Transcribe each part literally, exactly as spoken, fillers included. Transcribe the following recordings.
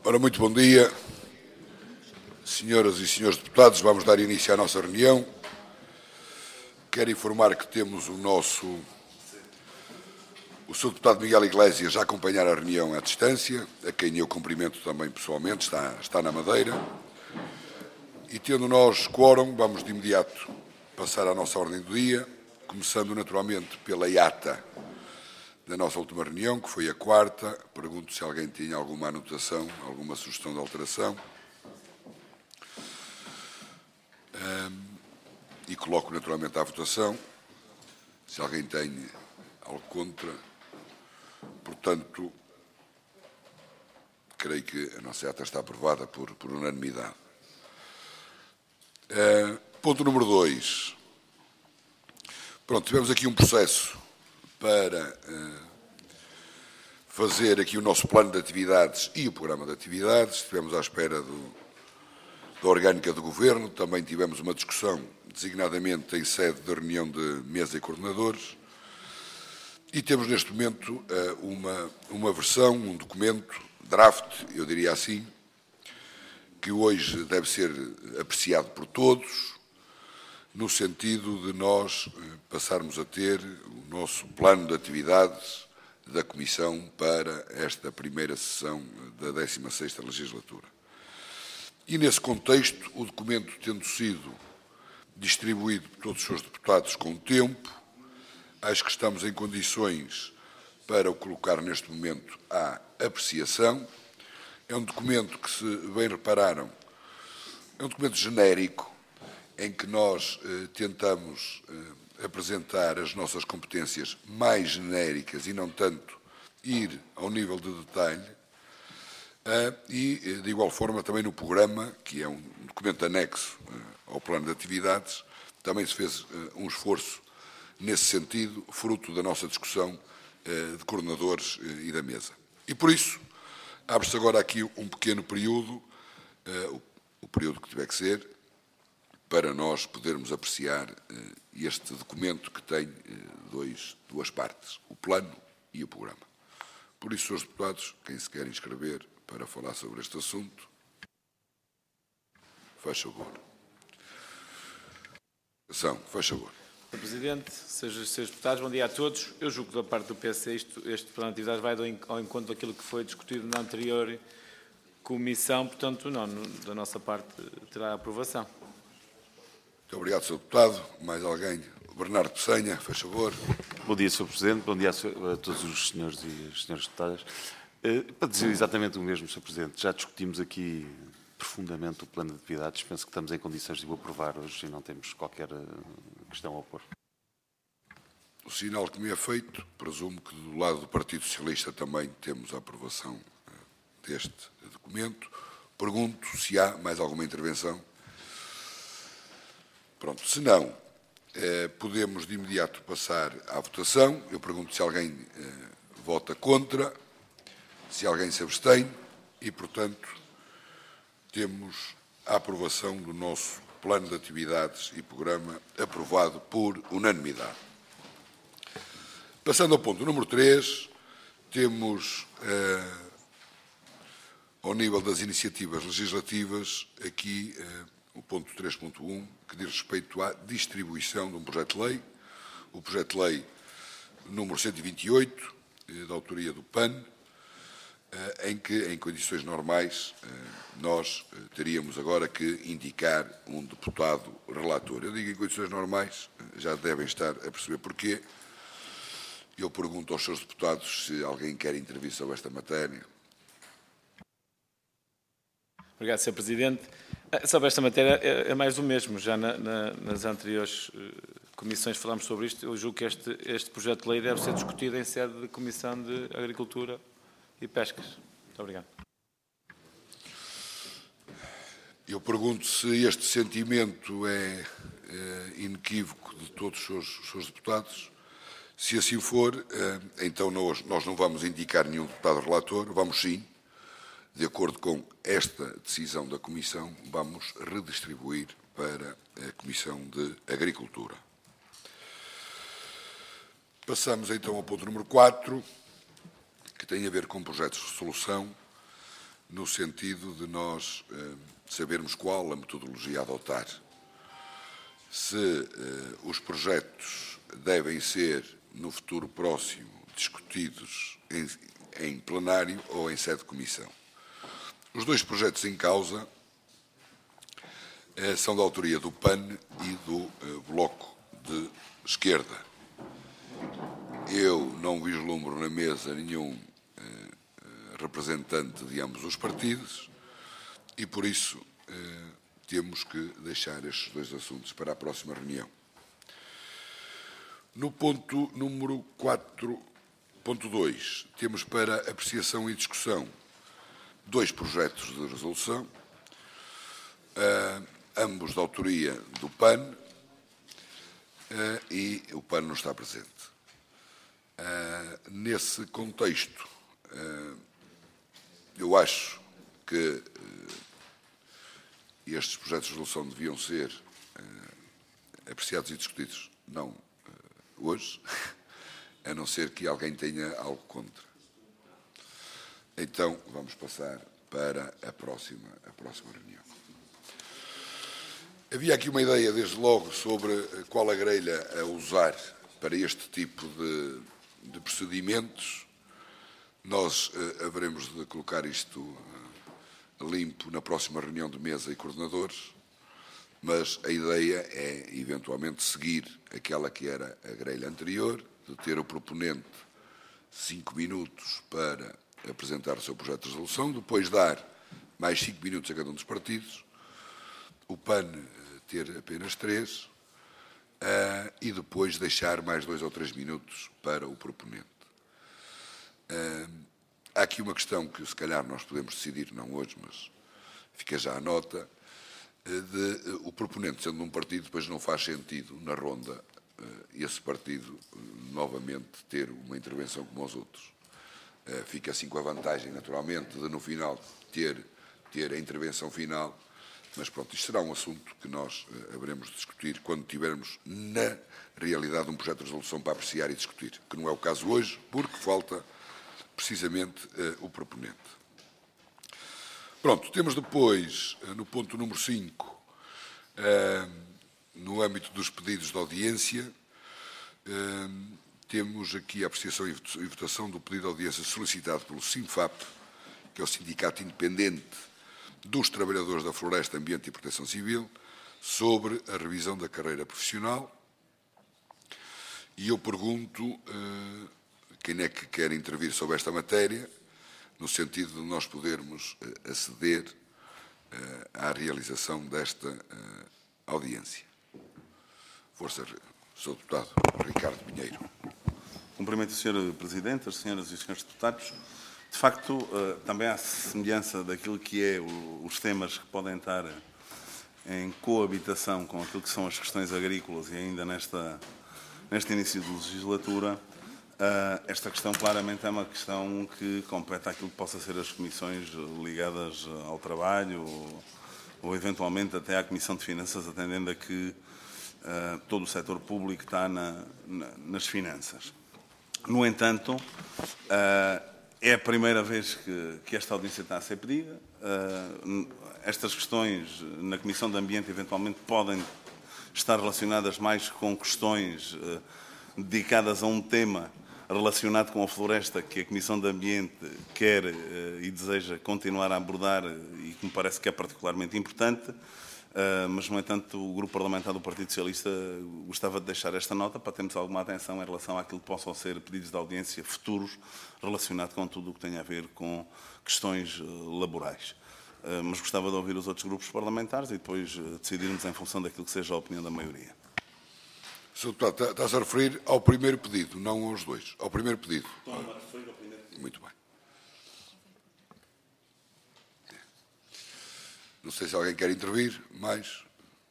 Ora, muito bom dia, senhoras e senhores deputados. Vamos dar início à nossa reunião. Quero informar que temos o nosso, o senhor Deputado Miguel Iglesias a acompanhar a reunião à distância, a quem eu cumprimento também pessoalmente, está, está na Madeira. E tendo nós quórum, vamos de imediato passar à nossa ordem do dia, começando naturalmente pela I A T A da nossa última reunião, que foi a quarta. Pergunto se alguém tinha alguma anotação, alguma sugestão de alteração. Um, e coloco naturalmente à votação, se alguém tem algo contra. Portanto, creio que a nossa ata está aprovada por, por unanimidade. Uh, ponto número dois. Pronto, tivemos aqui um processo para uh, fazer aqui o nosso plano de atividades e o programa de atividades. Estivemos à espera do, da orgânica do Governo. Também tivemos uma discussão, designadamente em sede da reunião de mesa e coordenadores. E temos neste momento uh, uma, uma versão, um documento, draft, eu diria assim, que hoje deve ser apreciado por todos, no sentido de nós passarmos a ter o nosso plano de atividades da Comissão para esta primeira sessão da décima sexta legislatura. E, nesse contexto, o documento tendo sido distribuído por todos os seus deputados com tempo, acho que estamos em condições para o colocar neste momento à apreciação. É um documento que, se bem repararam, é um documento genérico, em que nós eh, tentamos eh, apresentar as nossas competências mais genéricas e não tanto ir ao nível de detalhe. Uh, e, de igual forma, também no programa, que é um documento anexo uh, ao plano de atividades, também se fez uh, um esforço nesse sentido, fruto da nossa discussão uh, de coordenadores uh, e da mesa. E, por isso, abre-se agora aqui um pequeno período, uh, o, o período que tiver que ser, para nós podermos apreciar uh, este documento que tem uh, dois, duas partes, o plano e o programa. Por isso, senhores deputados, quem se quer inscrever para falar sobre este assunto, faz favor. Ação, faz favor. Senhor Presidente, senhores, senhores deputados, bom dia a todos. Eu julgo que da parte do P S C isto, este plano de atividades vai ao encontro daquilo que foi discutido na anterior comissão, portanto, não, da nossa parte terá aprovação. Muito obrigado, senhor Deputado. Mais alguém? Bernardo Pessanha, faz favor. Bom dia, senhor Presidente. Bom dia a todos os senhores e as senhoras deputadas. Para dizer exatamente o mesmo, senhor Presidente, já discutimos aqui profundamente o plano de atividades. Penso que estamos em condições de o aprovar hoje e não temos qualquer questão a opor. O sinal que me é feito, presumo que do lado do Partido Socialista também temos a aprovação deste documento. Pergunto se há mais alguma intervenção. Pronto, se não, eh, podemos de imediato passar à votação. Eu pergunto se alguém eh, vota contra, se alguém se abstém e, portanto, temos a aprovação do nosso plano de atividades e programa aprovado por unanimidade. Passando ao ponto número três, temos, eh, ao nível das iniciativas legislativas, aqui eh, o ponto três ponto um, que diz respeito à distribuição de um projeto de lei, o projeto de lei número cento e vinte e oito, eh, da autoria do P A N, eh, em que, em condições normais, eh, nós eh, teríamos agora que indicar um deputado relator. Eu digo em condições normais, já devem estar a perceber porquê. Eu pergunto aos senhores deputados se alguém quer intervir sobre esta matéria. Obrigado, senhor Presidente. Sobre esta matéria é, é mais do mesmo. Já na, na, nas anteriores uh, comissões falámos sobre isto. Eu julgo que este, este projeto de lei deve ser discutido em sede de Comissão de Agricultura e Pescas. Muito obrigado. Eu pergunto se este sentimento é, é inequívoco de todos os seus, os seus deputados. Se assim for, é, então nós, nós não vamos indicar nenhum deputado relator, vamos sim, de acordo com esta decisão da Comissão, vamos redistribuir para a Comissão de Agricultura. Passamos então ao ponto número quatro, que tem a ver com projetos de resolução no sentido de nós eh, sabermos qual a metodologia a adotar. Se eh, os projetos devem ser, no futuro próximo, discutidos em, em plenário ou em sede de comissão. Os dois projetos em causa eh, são da autoria do P A N e do eh, Bloco de Esquerda. Eu não vislumbro na mesa nenhum eh, representante de ambos os partidos e, por isso, eh, temos que deixar estes dois assuntos para a próxima reunião. No ponto número quatro ponto dois, temos para apreciação e discussão dois projetos de resolução, uh, ambos da autoria do P A N, uh, e o P A N não está presente. Uh, nesse contexto, uh, eu acho que uh, estes projetos de resolução deviam ser uh, apreciados e discutidos, não uh, hoje, a não ser que alguém tenha algo contra. Então, vamos passar para a próxima, a próxima reunião. Havia aqui uma ideia, desde logo, sobre qual a grelha a usar para este tipo de, de procedimentos. Nós uh, haveremos de colocar isto uh, limpo na próxima reunião de mesa e coordenadores, mas a ideia é, eventualmente, seguir aquela que era a grelha anterior, de ter o proponente cinco minutos para apresentar o seu projeto de resolução, depois dar mais cinco minutos a cada um dos partidos, o P A N ter apenas três, uh, e depois deixar mais dois ou três minutos para o proponente. Uh, há aqui uma questão que, se calhar, nós podemos decidir, não hoje, mas fica já a nota, uh, de uh, o proponente, sendo um partido, depois não faz sentido, na ronda, uh, esse partido, uh, novamente, ter uma intervenção como os outros. Uh, fica assim com a vantagem, naturalmente, de, no final, ter, ter a intervenção final. Mas, pronto, isto será um assunto que nós uh, haveremos de discutir quando tivermos, na realidade, um projeto de resolução para apreciar e discutir, que não é o caso hoje, porque falta, precisamente, uh, o proponente. Pronto, temos depois, uh, no ponto número cinco, uh, no âmbito dos pedidos de audiência, uh, temos aqui a apreciação e votação do pedido de audiência solicitado pelo SINFAP, que é o Sindicato Independente dos Trabalhadores da Floresta, Ambiente e Proteção Civil, sobre a revisão da carreira profissional. E eu pergunto uh, quem é que quer intervir sobre esta matéria, no sentido de nós podermos uh, aceder uh, à realização desta uh, audiência. Força, senhor Deputado Ricardo Pinheiro. Cumprimento o senhor Presidente, as senhoras e os senhores deputados. De facto, também há semelhança daquilo que é os temas que podem estar em coabitação com aquilo que são as questões agrícolas e ainda nesta, neste início de legislatura. Esta questão claramente é uma questão que compete àquilo que possa ser as comissões ligadas ao trabalho ou, ou eventualmente até à Comissão de Finanças, atendendo a que uh, todo o setor público está na, na, nas finanças. No entanto, uh, é a primeira vez que, que esta audiência está a ser pedida. Uh, estas questões na Comissão de Ambiente eventualmente podem estar relacionadas mais com questões uh, dedicadas a um tema relacionado com a floresta que a Comissão de Ambiente quer uh, e deseja continuar a abordar e que me parece que é particularmente importante, uh, mas, no entanto, o Grupo Parlamentar do Partido Socialista gostava de deixar esta nota para termos alguma atenção em relação àquilo que possam ser pedidos de audiência futuros relacionado com tudo o que tem a ver com questões uh, laborais. Uh, mas gostava de ouvir os outros grupos parlamentares e depois uh, decidirmos em função daquilo que seja a opinião da maioria. senhor Deputado, está-se a referir ao primeiro pedido, não aos dois. Ao primeiro pedido. Estou a referir ao primeiro pedido. Muito bem. Não sei se alguém quer intervir, mais.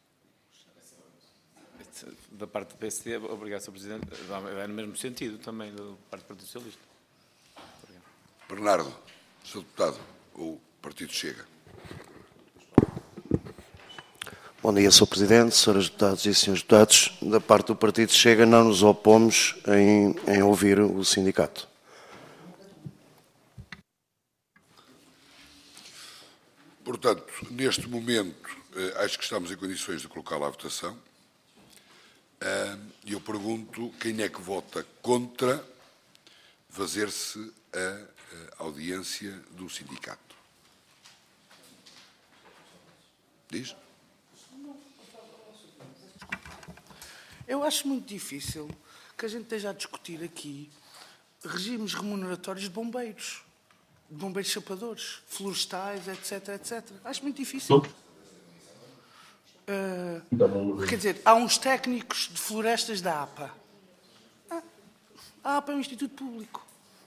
Da parte do P S D, obrigado, senhor Presidente, vai no mesmo sentido também da parte do Partido Socialista. Obrigado. Bernardo, senhor Deputado, o Partido Chega. Bom dia, senhor Presidente, senhoras deputadas e senhores deputados. Da parte do Partido Chega, não nos opomos em, em ouvir o sindicato. portanto, neste momento, acho que estamos em condições de colocá-la à votação. E eu pergunto quem é que vota contra fazer-se a audiência do sindicato. Diz? Eu acho muito difícil que a gente esteja a discutir aqui regimes remuneratórios de bombeiros, de bombeiros chapadores, florestais, etc, etcétera. Acho muito difícil. Uh, quer dizer, há uns técnicos de florestas da A P A. Ah, a A P A é um instituto público.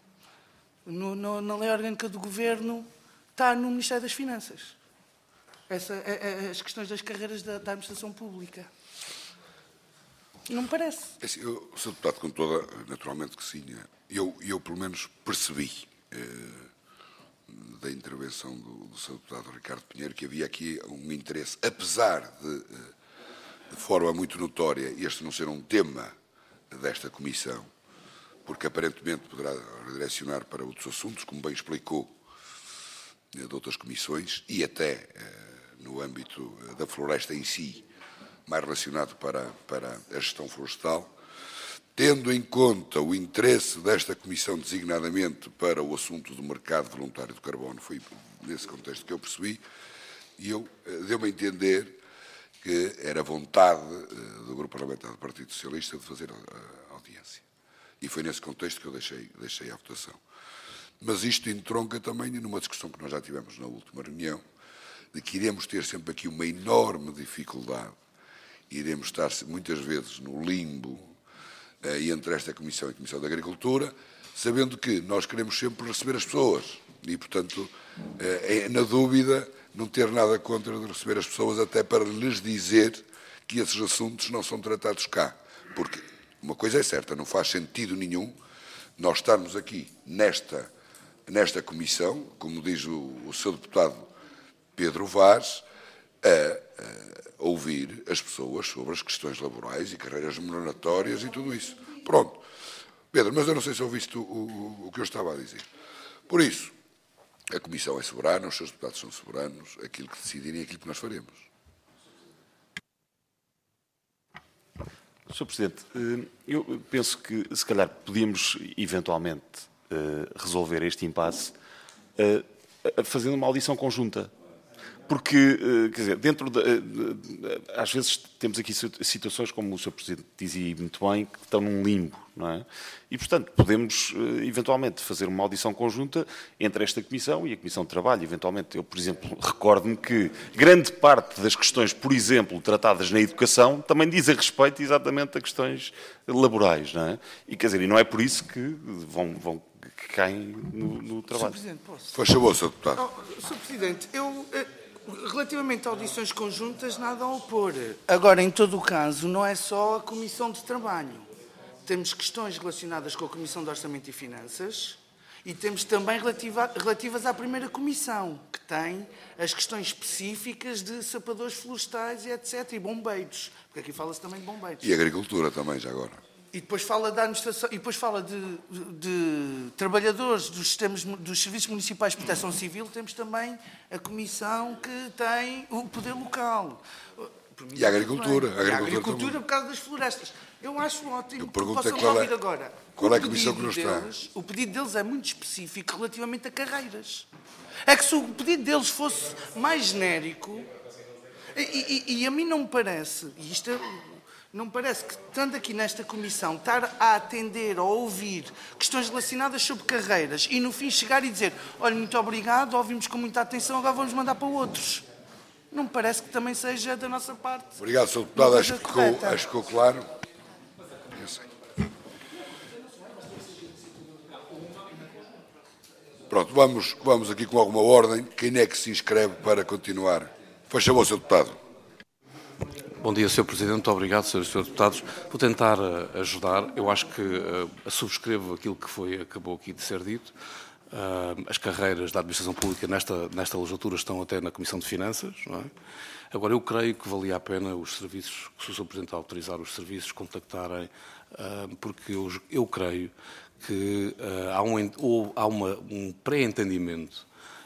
No, no, na lei orgânica do Governo está no Ministério das Finanças. Essa, é, é, as questões das carreiras da, da administração pública. Não me parece. É assim, eu, Senhor Deputado, com toda, naturalmente que sim, eu, eu pelo menos percebi eh, da intervenção do, do Senhor Deputado Ricardo Pinheiro que havia aqui um interesse, apesar de, de forma muito notória, este não ser um tema desta Comissão, porque aparentemente poderá redirecionar para outros assuntos, como bem explicou, de outras comissões, e até no âmbito da floresta em si, mais relacionado para, para a gestão florestal, tendo em conta o interesse desta Comissão designadamente para o assunto do mercado voluntário do carbono, foi nesse contexto que eu percebi, e eu deu-me a entender que era vontade do Grupo Parlamentar do Partido Socialista de fazer a audiência. E foi nesse contexto que eu deixei, deixei a votação. Mas isto entronca também numa discussão que nós já tivemos na última reunião, de que iremos ter sempre aqui uma enorme dificuldade, iremos estar muitas vezes no limbo eh, entre esta Comissão e a Comissão da Agricultura, sabendo que nós queremos sempre receber as pessoas e, portanto, eh, é, na dúvida, não ter nada contra de receber as pessoas, até para lhes dizer que esses assuntos não são tratados cá. Porque uma coisa é certa, não faz sentido nenhum nós estarmos aqui nesta, nesta Comissão, como diz o, o seu deputado Pedro Vaz, a, a ouvir as pessoas sobre as questões laborais e carreiras remuneratórias e tudo isso. Pronto. Pedro, mas eu não sei se ouviste o, o, o que eu estava a dizer. Por isso, a Comissão é soberana, os seus deputados são soberanos, aquilo que decidirem é aquilo que nós faremos. senhor Presidente, eu penso que, se calhar, podíamos, eventualmente, resolver este impasse fazendo uma audição conjunta. Porque, quer dizer, dentro de, às vezes temos aqui situações, como o senhor Presidente dizia muito bem, que estão num limbo, não é? E, portanto, podemos, eventualmente, fazer uma audição conjunta entre esta Comissão e a Comissão de Trabalho. Eventualmente, eu, por exemplo, recordo-me que grande parte das questões, por exemplo, tratadas na educação, também dizem respeito exatamente a questões laborais, não é? E, quer dizer, e não é por isso que vão... vão que caem no, no trabalho. senhor Presidente, posso? Faz favor, senhor Deputado. Oh, senhor Presidente, eu... Relativamente a audições conjuntas, nada a opor. Agora, em todo o caso, não é só a Comissão de Trabalho. Temos questões relacionadas com a Comissão de Orçamento e Finanças e temos também relativa, relativas à primeira Comissão, que tem as questões específicas de sapadores florestais e etcétera, e bombeiros, porque aqui fala-se também de bombeiros. E agricultura também, já agora. E depois fala da administração, e depois fala de, de trabalhadores dos, sistemas, dos Serviços Municipais de Proteção Civil, temos também a Comissão que tem o poder local. E a agricultura. A agricultura, e a agricultura por causa das florestas. Eu acho ótimo Eu que pergunto possam qual é, ouvir agora. Qual é a O comissão que pedido não deles, está? o pedido deles é muito específico relativamente a carreiras. É que se o pedido deles fosse mais genérico, e, e, e a mim não me parece, e isto é... Não me parece que, estando aqui nesta comissão, estar a atender ou a ouvir questões relacionadas sobre carreiras e, no fim, chegar e dizer olha, muito obrigado, ouvimos com muita atenção, agora vamos mandar para outros. Não me parece que também seja da nossa parte. Obrigado, senhor Deputado. Acho que, ficou, acho que ficou claro. Eu sei. Pronto, vamos, vamos aqui com alguma ordem. Quem é que se inscreve para continuar? Faz favor, senhor Deputado. Bom dia, senhor Presidente. Muito obrigado, senhores e senhores deputados. Vou tentar uh, ajudar. Eu acho que uh, subscrevo aquilo que foi, acabou aqui de ser dito. Uh, as carreiras da administração pública nesta, nesta legislatura estão até na Comissão de Finanças, não é? Agora, eu creio que valia a pena os serviços, se o senhor Presidente autorizar os serviços, contactarem, uh, porque eu, eu creio que uh, há, um, ou, há uma, um pré-entendimento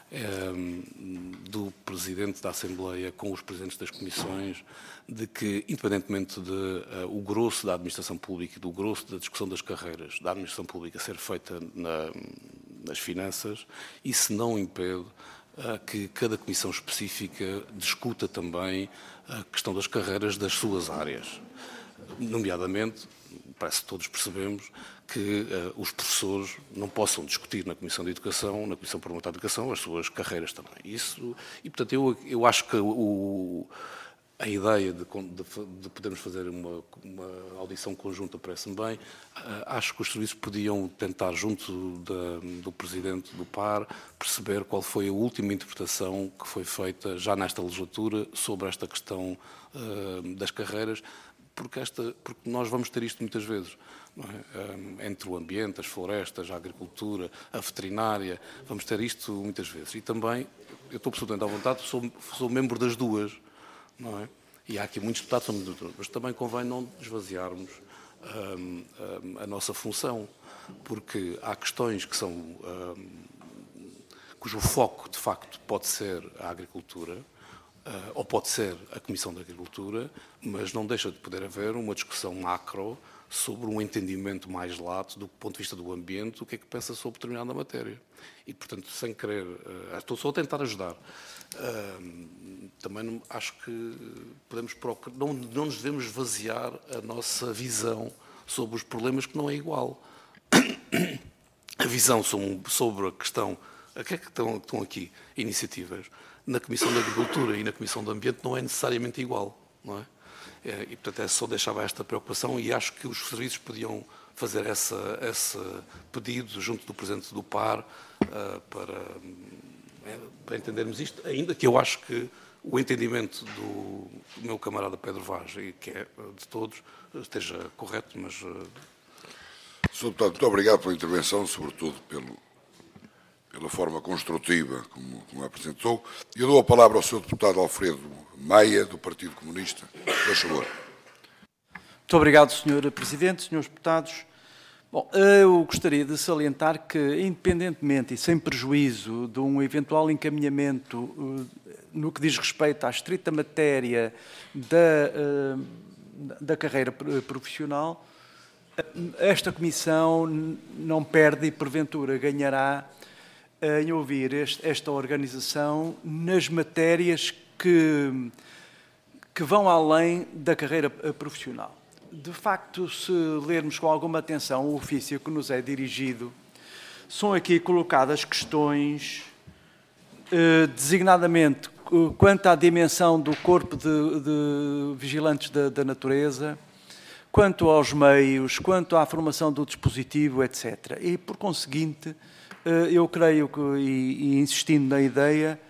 do Presidente da Assembleia com os Presidentes das Comissões, de que, independentemente de uh, o grosso da administração pública e do grosso da discussão das carreiras da administração pública ser feita na, nas finanças, isso não impede uh, que cada comissão específica discuta também a questão das carreiras das suas áreas. Nomeadamente, parece que todos percebemos que uh, os professores não possam discutir na Comissão de Educação, na Comissão Parlamentar de Educação, as suas carreiras também. Isso, e, portanto, eu, eu acho que o, a ideia de, de, de podermos fazer uma, uma audição conjunta parece-me bem. Uh, acho que os serviços podiam tentar, junto da, do Presidente do P A R, perceber qual foi a última interpretação que foi feita já nesta legislatura sobre esta questão uh, das carreiras, porque, esta, porque nós vamos ter isto muitas vezes, não é? Entre o ambiente, as florestas, a agricultura, a veterinária, vamos ter isto muitas vezes. E também, eu estou absolutamente à vontade, sou, sou membro das duas, não é? E há aqui muitos deputados, mas também convém não esvaziarmos hum, hum, a nossa função, porque há questões que são, hum, cujo foco, de facto, pode ser a agricultura, Uh, ou pode ser a Comissão da Agricultura, mas não deixa de poder haver uma discussão macro sobre um entendimento mais lato do ponto de vista do ambiente, o que é que pensa sobre determinada matéria. E, portanto, sem querer, uh, estou só a tentar ajudar. Uh, também não, acho que podemos procurar, não, não nos devemos esvaziar a nossa visão sobre os problemas, que não é igual. A visão sobre a questão, a que é que estão, estão aqui iniciativas na Comissão da Agricultura e na Comissão do Ambiente não é necessariamente igual, não é? E, portanto, é só deixava esta preocupação e acho que os serviços podiam fazer essa, esse pedido junto do Presidente do P A R uh, para, é, para entendermos isto, ainda que eu acho que o entendimento do, do meu camarada Pedro Vaz, e que é de todos, esteja correto, mas... Uh... senhor Deputado, muito obrigado pela intervenção, sobretudo pelo... pela forma construtiva como, como apresentou. Eu dou a palavra ao senhor Deputado Alfredo Maia, do Partido Comunista. Por favor. Muito obrigado, senhor Presidente, senhores Deputados. Bom, eu gostaria de salientar que, independentemente e sem prejuízo de um eventual encaminhamento no que diz respeito à estrita matéria da, da carreira profissional, esta Comissão não perde e, porventura, ganhará em ouvir este, esta organização nas matérias que, que vão além da carreira profissional. De facto, se lermos com alguma atenção o ofício que nos é dirigido, são aqui colocadas questões, eh, designadamente quanto à dimensão do corpo de, de vigilantes da, da natureza, quanto aos meios, quanto à formação do dispositivo, etcétera. E, por conseguinte, eu creio que, e, e insistindo na ideia,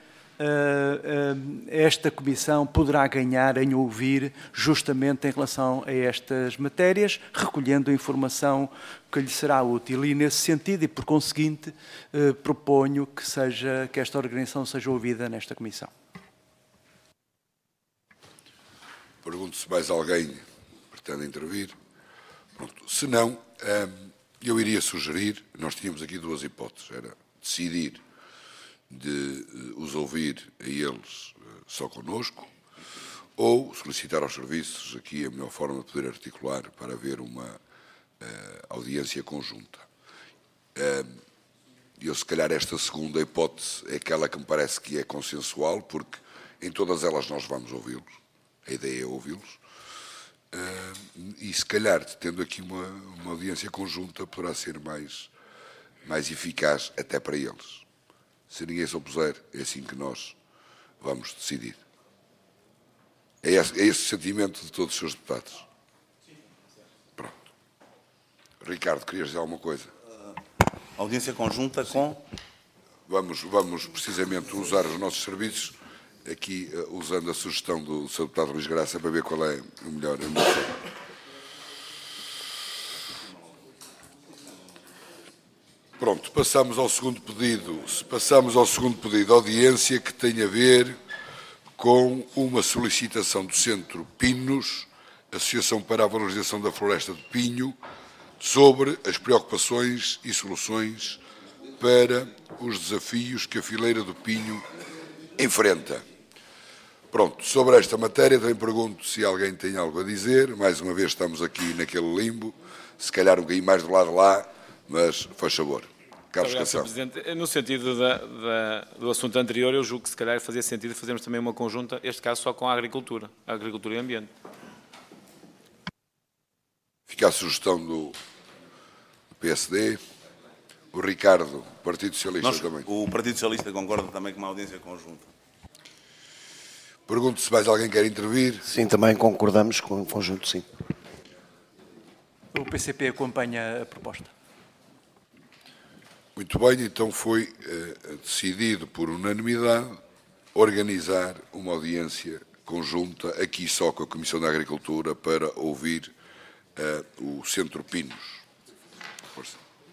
esta Comissão poderá ganhar em ouvir justamente em relação a estas matérias, recolhendo a informação que lhe será útil. E, nesse sentido, e por conseguinte, proponho que, seja, que esta organização seja ouvida nesta Comissão. Pergunto se mais alguém pretende intervir. Pronto. Se não... Hum... eu iria sugerir, nós tínhamos aqui duas hipóteses, era decidir de uh, os ouvir a eles uh, só connosco, ou solicitar aos serviços aqui a melhor forma de poder articular para haver uma uh, audiência conjunta. Uh, eu, se calhar, esta segunda hipótese é aquela que me parece que é consensual, porque em todas elas nós vamos ouvi-los, a ideia é ouvi-los, Uh, e se calhar, tendo aqui uma, uma audiência conjunta, poderá ser mais, mais eficaz até para eles. Se ninguém se opuser, é assim que nós vamos decidir. É esse, é esse o sentimento de todos os seus deputados. Pronto. Ricardo, querias dizer alguma coisa? Uh, audiência conjunta com... Vamos, vamos precisamente usar os nossos serviços aqui, uh, usando a sugestão do seu deputado Luís Graça, para ver qual é o melhor. A melhor. Pronto, passamos ao segundo pedido. Passamos ao segundo pedido de audiência, que tem a ver com uma solicitação do Centro Pinos, Associação para a Valorização da Floresta de Pinho, sobre as preocupações e soluções para os desafios que a fileira do Pinho enfrenta. Pronto, sobre esta matéria também pergunto se alguém tem algo a dizer. Mais uma vez estamos aqui naquele limbo, se calhar um bocadinho mais do lado de lá, mas faz favor. Carlos Obrigado, senhor Presidente. No sentido da, da, do assunto anterior, eu julgo que se calhar fazia sentido fazermos também uma conjunta, este caso só com a agricultura, a agricultura e ambiente. Fica a sugestão do P S D. O Ricardo, Partido Socialista Nós, também. O Partido Socialista concorda também com uma audiência conjunta. Pergunto se mais alguém quer intervir. Sim, também concordamos com o conjunto, sim. O P C P acompanha a proposta. Muito bem, então foi eh, decidido por unanimidade organizar uma audiência conjunta, aqui só com a Comissão da Agricultura, para ouvir eh, o Centro Pinos. Força.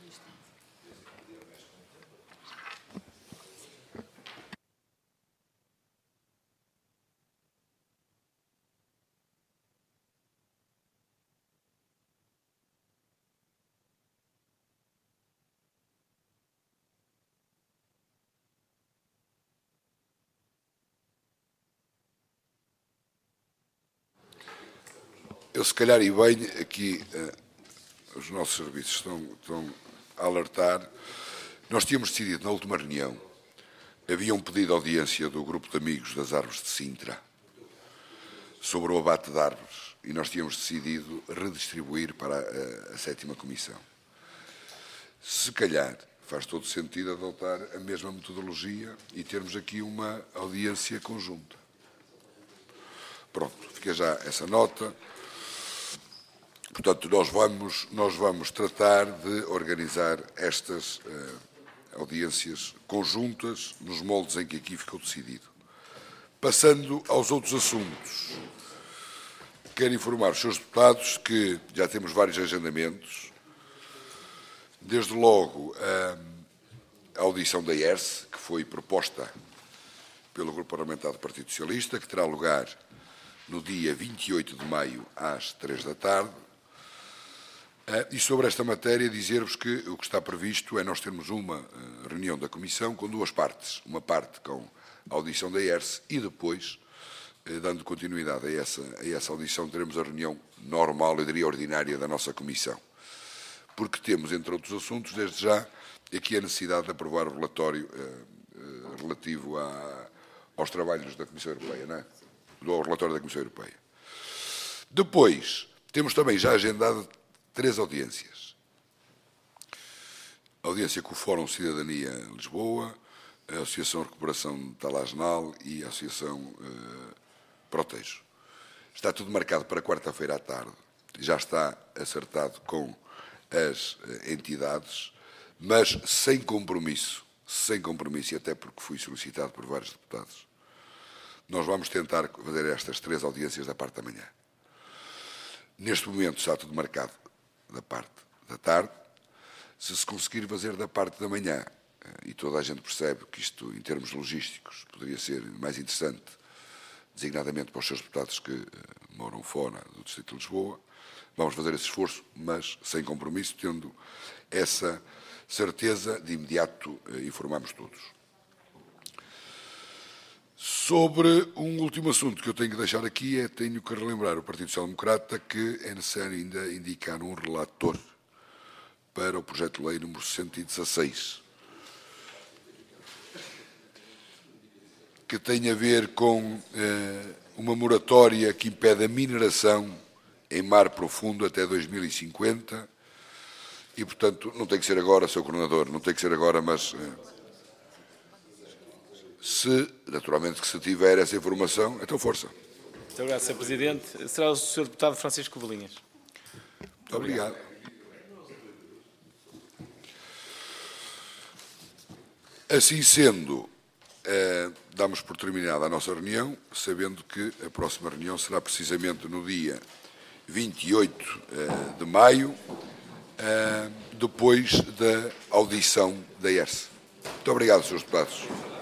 Eu, se calhar, e bem, aqui eh, os nossos serviços estão, estão a alertar. Nós tínhamos decidido, na última reunião, havia um pedido de audiência do Grupo de Amigos das Árvores de Sintra sobre o abate de árvores e nós tínhamos decidido redistribuir para a, a sétima Comissão. Se calhar, faz todo sentido adotar a mesma metodologia e termos aqui uma audiência conjunta. Pronto, fica já essa nota. Portanto, nós vamos, nós vamos tratar de organizar estas uh, audiências conjuntas nos moldes em que aqui ficou decidido. Passando aos outros assuntos, quero informar os senhores deputados que já temos vários agendamentos. Desde logo, a audição da I E R S, que foi proposta pelo Grupo Parlamentar do Partido Socialista, que terá lugar no dia vinte e oito de maio, às três da tarde. E sobre esta matéria dizer-vos que o que está previsto é nós termos uma reunião da Comissão com duas partes. Uma parte com a audição da I E R S e depois, dando continuidade a essa, a essa audição, teremos a reunião normal, eu diria ordinária, da nossa Comissão. Porque temos, entre outros assuntos, desde já, aqui a necessidade de aprovar o relatório eh, relativo a, aos trabalhos da Comissão Europeia, não é? Do relatório da Comissão Europeia. Depois, temos também já agendado três audiências. A audiência com o Fórum Cidadania Lisboa, a Associação de Recuperação de Talasnal e a Associação uh, Protejo. Está tudo marcado para quarta-feira à tarde. Já está acertado com as uh, entidades, mas sem compromisso, sem compromisso, e até porque fui solicitado por vários deputados. Nós vamos tentar fazer estas três audiências da parte da manhã. Neste momento está tudo marcado da parte da tarde. Se se conseguir fazer da parte da manhã, e toda a gente percebe que isto, em termos logísticos, poderia ser mais interessante, designadamente para os seus deputados que uh, moram fora do Distrito de Lisboa, vamos fazer esse esforço, mas sem compromisso, tendo essa certeza, de imediato uh, informamos todos. Sobre um último assunto que eu tenho que deixar aqui, é tenho que relembrar o Partido Social Democrata que é necessário ainda indicar um relator para o projeto de lei número cento e dezasseis, que tem a ver com eh, uma moratória que impede a mineração em mar profundo até dois mil e cinquenta e, portanto, não tem que ser agora, senhor Coordenador, não tem que ser agora, mas... Eh, Se, naturalmente, que se tiver essa informação, então força. Muito obrigado, senhor Presidente. Será o senhor Deputado Francisco Valinhas. Muito obrigado. Assim sendo, eh, damos por terminada a nossa reunião, sabendo que a próxima reunião será precisamente no dia vinte e oito eh, de maio, eh, depois da audição da I E R S. Muito obrigado, senhores deputados.